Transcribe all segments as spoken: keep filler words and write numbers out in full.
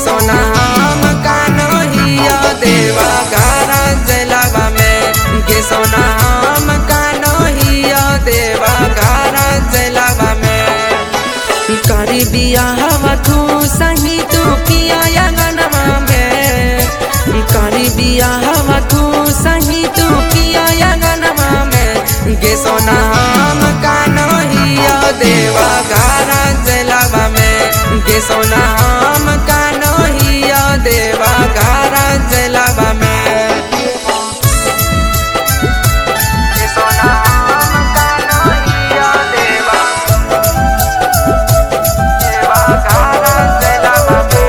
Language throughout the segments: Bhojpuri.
सोना हम कान्हिया देवा घर जलवा में गे सोना हम कान्हिया देवा घर जलवा में करी बियाहवा तू सही तू पिया अंगनवा में करी बियाहवा तू सही तू पिया अंगनवा में गे सोना हम कान्हिया देवा घर जलवा में गे सोना हम कान्हिया देवा घर जलवा में गे सोना हम कान्हिया देवा देवा घर जलवा में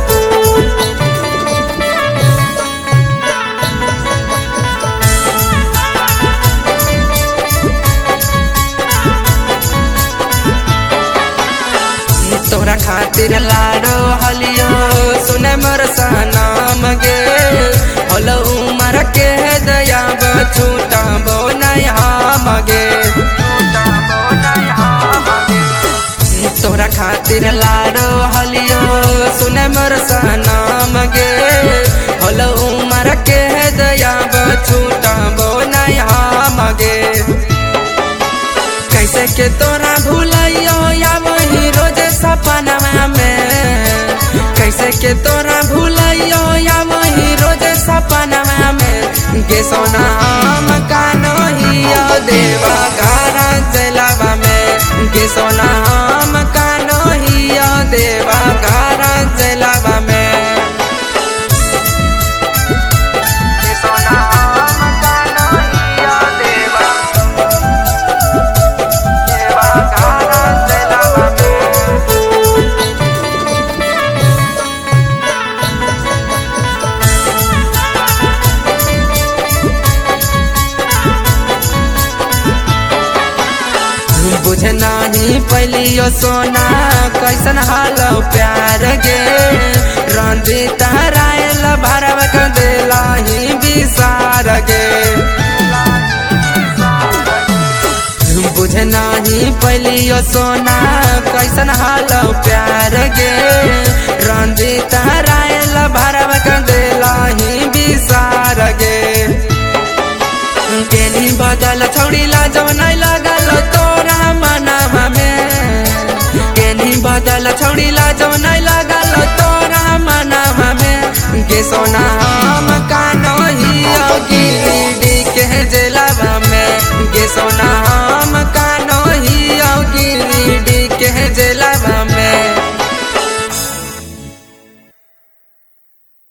तोरा खातिर लाडो हलियो सुने मोर सनम गे हलो उमर के दया छूटा बो नहीं हम गे तोरा खातिर लाडो हलियो सुने मोर सनम गे हलो उमर के दया छूटा बो नहीं हम गे कैसे के तोरा भूलियो या वही रोज सपनवा में कैसे के तोरा भूलियो या वही रोज सपनवा में गे सोना हम कान्हिया देवा घर जलवा में गे सोना हम कान्हिया देवा घर जलवा में गे सोना हम कान्हिया देवा देवा घर जलवा में बुझ नहीं पलियो सोना कैसन हाल प्यार गे रंजित रायल भरव के दिला ही विसार गे बुझ नहीं पलियो सोना कैसन हाल प्यार गे रंजित रायल भरव के दिला ही विसार गे केनी बदल छौड़ी ला जो नहीं लगल तोरा मनवा में केनी बदल छौड़ी ला जो नहीं लगल तोरा मनवा में गे सोना